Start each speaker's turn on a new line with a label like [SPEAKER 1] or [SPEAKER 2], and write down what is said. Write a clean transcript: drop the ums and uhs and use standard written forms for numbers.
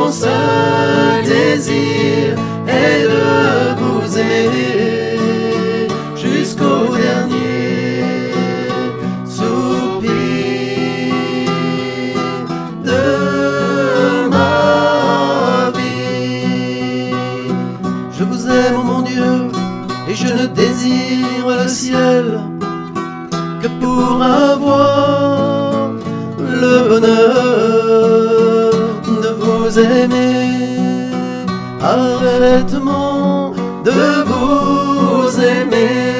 [SPEAKER 1] mon seul désir est de vous aimer jusqu'au dernier soupir de ma vie. Je vous aime, oh mon Dieu, et je ne désire le ciel que pour avoir le bonheur de vous aimer parfaitement, de vous aimer.